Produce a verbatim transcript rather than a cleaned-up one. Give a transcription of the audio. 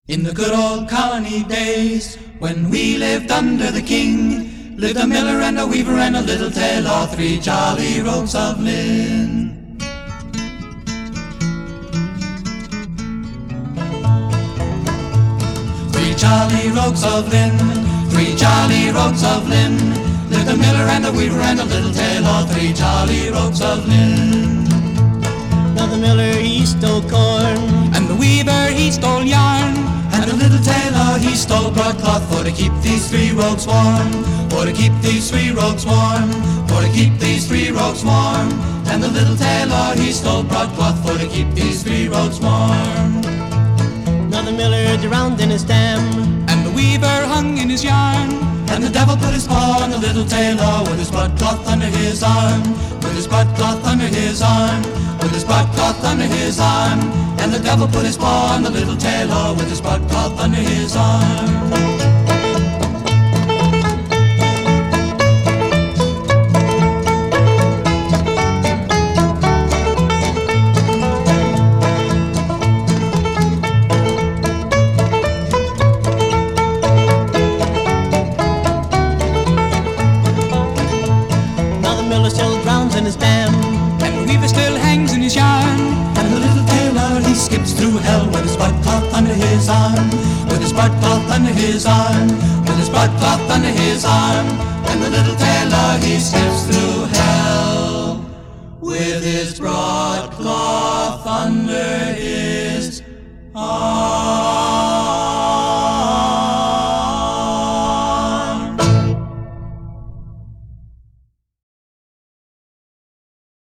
In the good old colony days, when we lived under the king, lived a miller and a weaver and a little tailor, three jolly ropes of linen. Three jolly ropes of linen, three jolly ropes of linen, lived a miller and a weaver and a little tailor, three jolly ropes of linen. Now the miller he stole corn, and the weaver he stole yarn, and the little tailor he stole broadcloth for to keep these three ropes warm, for to keep these three ropes warm, for to keep these three ropes warm. And the little tailor he stole broadcloth for to keep these three ropes warm. now the miller drowned in his dam, And the weaver hung in his yarn, and the devil put his paw on the little tailor with his broadcloth under his arm, with his broadcloth under his arm, with his broadcloth under his arm. And the devil put his paw on the little tailor with his broadcloth under his arm. now the miller still drowns in his dam, And the weaver still hangs in his yarn, and the little tailor he skips through hell with his broadcloth under his arm, with his broadcloth under his arm, with his broadcloth under his arm. And the little tailor he skips through hell with his broad